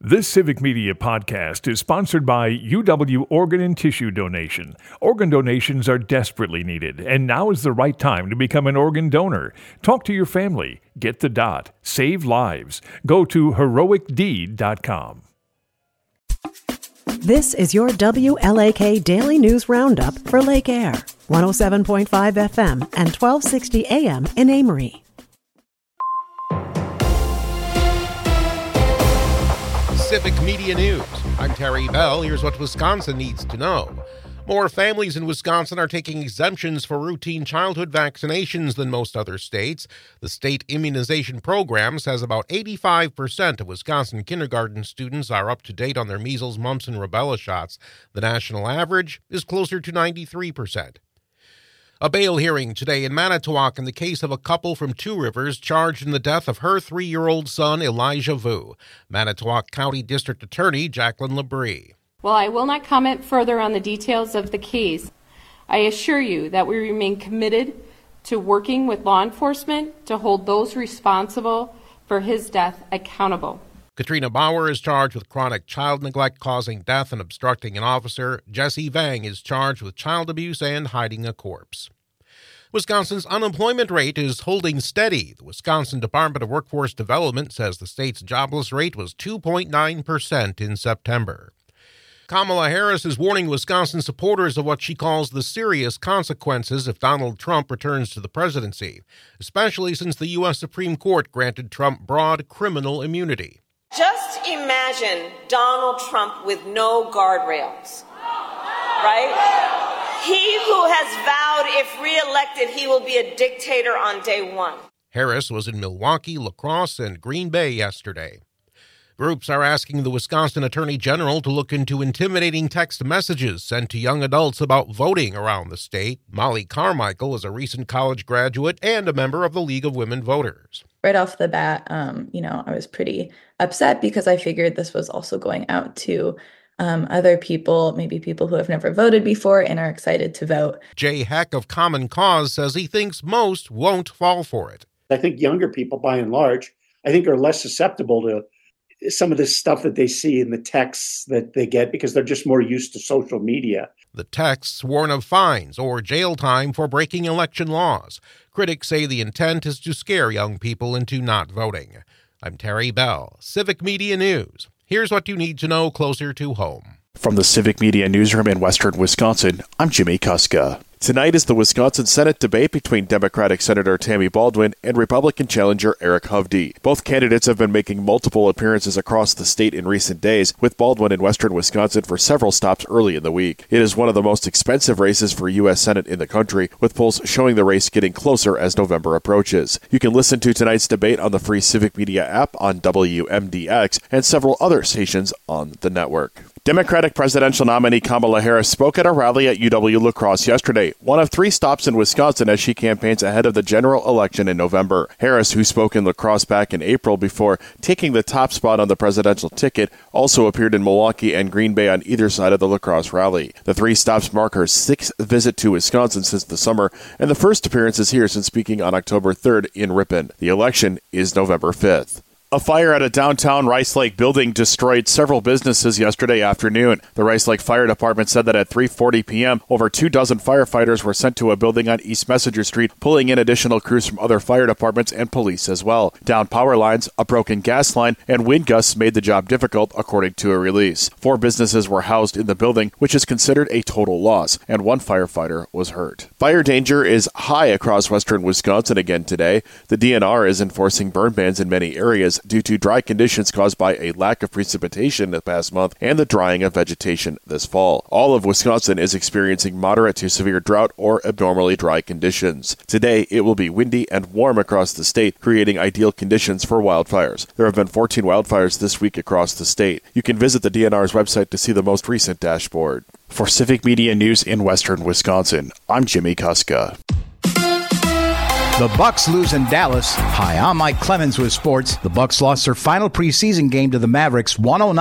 This Civic Media podcast is sponsored by UW Organ and Tissue Donation. Organ donations are desperately needed, and now is the right time to become an organ donor. Talk to your family. Get the dot. Save lives. Go to heroicdeed.com. This is your WLAK Daily News Roundup for Lake Air, 107.5 FM and 1260 AM in Amory. Civic Media News. I'm Terry Bell. Here's what Wisconsin needs to know. More families in Wisconsin are taking exemptions for routine childhood vaccinations than most other states. The state immunization program says about 85% of Wisconsin kindergarten students are up to date on their measles, mumps, and rubella shots. The national average is closer to 93%. A bail hearing today in Manitowoc in the case of a couple from Two Rivers charged in the death of her 3-year-old son, Elijah Vu. Manitowoc County District Attorney Jacqueline Labrie. While I will not comment further on the details of the case, I assure you that we remain committed to working with law enforcement to hold those responsible for his death accountable. Katrina Bauer is charged with chronic child neglect causing death and obstructing an officer. Jesse Vang is charged with child abuse and hiding a corpse. Wisconsin's unemployment rate is holding steady. The Wisconsin Department of Workforce Development says the state's jobless rate was 2.9% in September. Kamala Harris is warning Wisconsin supporters of what she calls the serious consequences if Donald Trump returns to the presidency, especially since the U.S. Supreme Court granted Trump broad criminal immunity. Just imagine Donald Trump with no guardrails, right? He who has vowed if reelected he will be a dictator on day one. Harris was in Milwaukee, La Crosse, and Green Bay yesterday. Groups are asking the Wisconsin Attorney General to look into intimidating text messages sent to young adults about voting around the state. Molly Carmichael is a recent college graduate and a member of the League of Women Voters. Right off the bat, I was pretty upset because I figured this was also going out to other people, maybe people who have never voted before and are excited to vote. Jay Heck of Common Cause says he thinks most won't fall for it. I think younger people, by and large, are less susceptible to some of this stuff that they see in the texts that they get because they're just more used to social media. The texts warn of fines or jail time for breaking election laws. Critics say the intent is to scare young people into not voting. I'm Terry Bell, Civic Media News. Here's what you need to know closer to home. From the Civic Media Newsroom in Western Wisconsin, I'm Jimmy Kuska. Tonight is the Wisconsin Senate debate between Democratic Senator Tammy Baldwin and Republican challenger Eric Hovde. Both candidates have been making multiple appearances across the state in recent days, with Baldwin in Western Wisconsin for several stops early in the week. It is one of the most expensive races for U.S. Senate in the country, with polls showing the race getting closer as November approaches. You can listen to tonight's debate on the free Civic Media app on WMDX and several other stations on the network. Democratic presidential nominee Kamala Harris spoke at a rally at UW La Crosse yesterday, one of 3 stops in Wisconsin as she campaigns ahead of the general election in November. Harris, who spoke in La Crosse back in April before taking the top spot on the presidential ticket, also appeared in Milwaukee and Green Bay on either side of the La Crosse rally. The 3 stops mark her 6th visit to Wisconsin since the summer and the first appearances here since speaking on October 3rd in Ripon. The election is November 5th. A fire at a downtown Rice Lake building destroyed several businesses yesterday afternoon. The Rice Lake Fire Department said that at 3:40 p.m., over 24 firefighters were sent to a building on East Messenger Street, pulling in additional crews from other fire departments and police as well. Down power lines, a broken gas line, and wind gusts made the job difficult, according to a release. 4 businesses were housed in the building, which is considered a total loss, and 1 firefighter was hurt. Fire danger is high across western Wisconsin again today. The DNR is enforcing burn bans in many areas due to dry conditions caused by a lack of precipitation the past month and the drying of vegetation this fall. All of Wisconsin is experiencing moderate to severe drought or abnormally dry conditions. Today, it will be windy and warm across the state, creating ideal conditions for wildfires. There have been 14 wildfires this week across the state. You can visit the DNR's website to see the most recent dashboard. For Civic Media News in Western Wisconsin, I'm Jimmy Kuska. The Bucks lose in Dallas. Hi, I'm Mike Clemens with sports. The Bucks lost their final preseason game to the Mavericks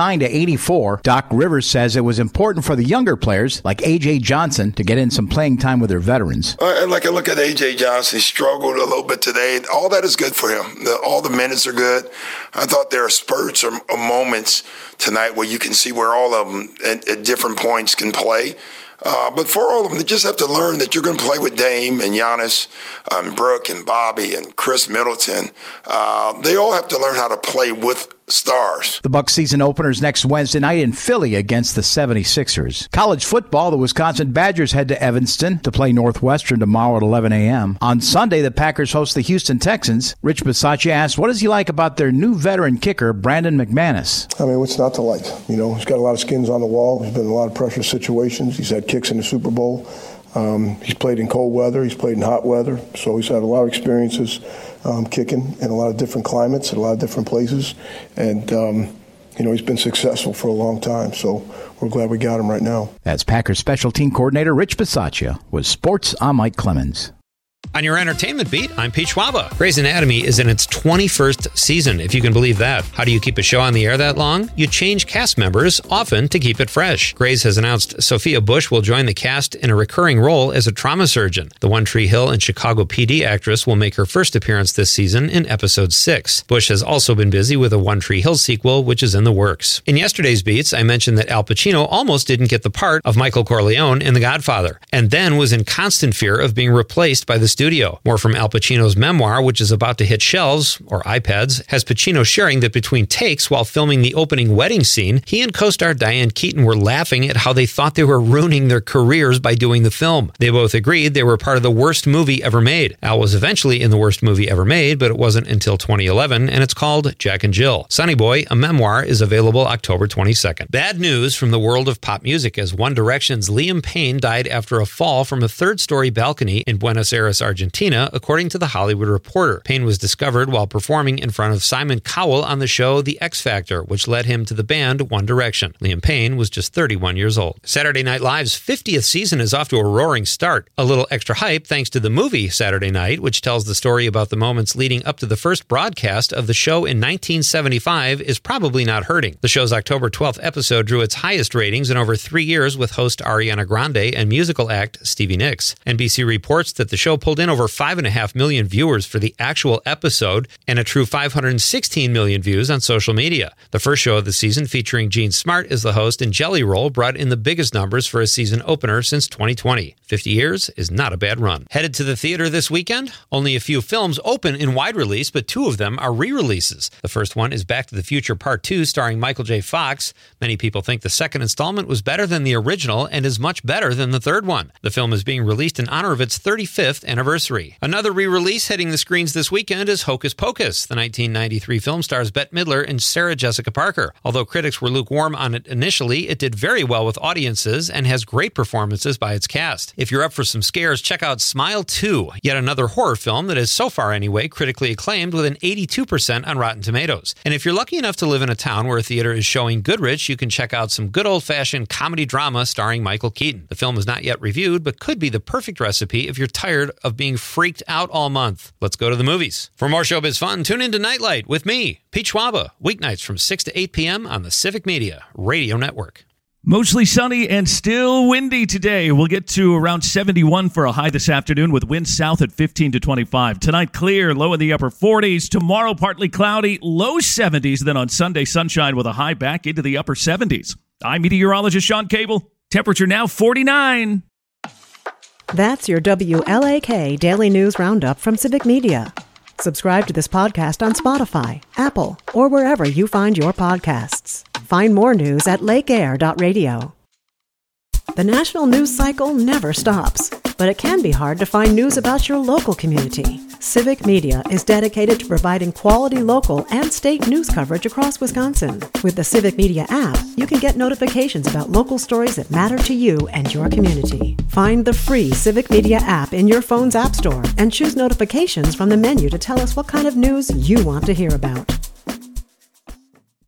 109-84. Doc Rivers says it was important for the younger players like A.J. Johnson to get in some playing time with their veterans. I look at A.J. Johnson. He struggled a little bit today. All that is good for him. All the minutes are good. I thought there are spurts or moments tonight where you can see where all of them at different points can play. But for all of them, they just have to learn that you're going to play with Dame and Giannis, Brooke and Bobby and Chris Middleton. They all have to learn how to play with stars. The Bucs season openers next Wednesday night in Philly against the 76ers. College football, the Wisconsin Badgers head to Evanston to play Northwestern tomorrow at 11 a.m. On Sunday, the Packers host the Houston Texans. Rich Bisaccia asked, what does he like about their new veteran kicker, Brandon McManus? I mean, what's not to like? You know, he's got a lot of skins on the wall. He's been in a lot of pressure situations. He's had kicks in the Super Bowl. He's played in cold weather. He's played in hot weather. So he's had a lot of experiences kicking in a lot of different climates, in a lot of different places. And, you know, he's been successful for a long time. So we're glad we got him right now. That's Packers special team coordinator Rich Bisaccia with Sports. I'm Mike Clemens. On your entertainment beat, I'm Pete Schwaba. Grey's Anatomy is in its 21st season, if you can believe that. How do you keep a show on the air that long? You change cast members, often to keep it fresh. Grey's has announced Sophia Bush will join the cast in a recurring role as a trauma surgeon. The One Tree Hill and Chicago PD actress will make her first appearance this season in episode 6. Bush has also been busy with a One Tree Hill sequel, which is in the works. In yesterday's beats, I mentioned that Al Pacino almost didn't get the part of Michael Corleone in The Godfather, and then was in constant fear of being replaced by the studio. More from Al Pacino's memoir, which is about to hit shelves, or iPads, has Pacino sharing that between takes while filming the opening wedding scene, he and co-star Diane Keaton were laughing at how they thought they were ruining their careers by doing the film. They both agreed they were part of the worst movie ever made. Al was eventually in the worst movie ever made, but it wasn't until 2011, and it's called Jack and Jill. Sonny Boy, a memoir, is available October 22nd. Bad news from the world of pop music, as One Direction's Liam Payne died after a fall from a third-story balcony in Buenos Aires, Argentina, according to The Hollywood Reporter. Payne was discovered while performing in front of Simon Cowell on the show The X Factor, which led him to the band One Direction. Liam Payne was just 31 years old. Saturday Night Live's 50th season is off to a roaring start. A little extra hype thanks to the movie Saturday Night, which tells the story about the moments leading up to the first broadcast of the show in 1975, is probably not hurting. The show's October 12th episode drew its highest ratings in over 3 years with host Ariana Grande and musical act Stevie Nicks. NBC reports that the show pulled in over 5.5 million viewers for the actual episode and a true 516 million views on social media. The first show of the season, featuring Gene Smart as the host and Jelly Roll, brought in the biggest numbers for a season opener since 2020. 50 years is not a bad run. Headed to the theater this weekend? Only a few films open in wide release, but 2 of them are re-releases. The first one is Back to the Future Part 2, starring Michael J. Fox. Many people think the second installment was better than the original and is much better than the third one. The film is being released in honor of its 35th anniversary. Another re-release hitting the screens this weekend is Hocus Pocus. The 1993 film stars Bette Midler and Sarah Jessica Parker. Although critics were lukewarm on it initially, it did very well with audiences and has great performances by its cast. If you're up for some scares, check out Smile 2, yet another horror film that is, so far anyway, critically acclaimed with an 82% on Rotten Tomatoes. And if you're lucky enough to live in a town where a theater is showing Goodrich, you can check out some good old-fashioned comedy drama starring Michael Keaton. The film is not yet reviewed, but could be the perfect recipe if you're tired of being freaked out all month. Let's go to the movies. For more showbiz fun, tune into Nightlight with me, Pete Schwaba, weeknights from 6 to 8 p.m. on the Civic Media Radio Network. Mostly sunny and still windy today. We'll get to around 71 for a high this afternoon with winds south at 15 to 25. Tonight, clear, low in the upper 40s. Tomorrow, partly cloudy, low 70s. Then on Sunday, sunshine with a high back into the upper 70s. I'm meteorologist Sean Cable. Temperature now 49. That's your WLAK Daily News Roundup from Civic Media. Subscribe to this podcast on Spotify, Apple, or wherever you find your podcasts. Find more news at lakeair.radio. The national news cycle never stops, but it can be hard to find news about your local community. Civic Media is dedicated to providing quality local and state news coverage across Wisconsin. With the Civic Media app, you can get notifications about local stories that matter to you and your community. Find the free Civic Media app in your phone's app store and choose notifications from the menu to tell us what kind of news you want to hear about.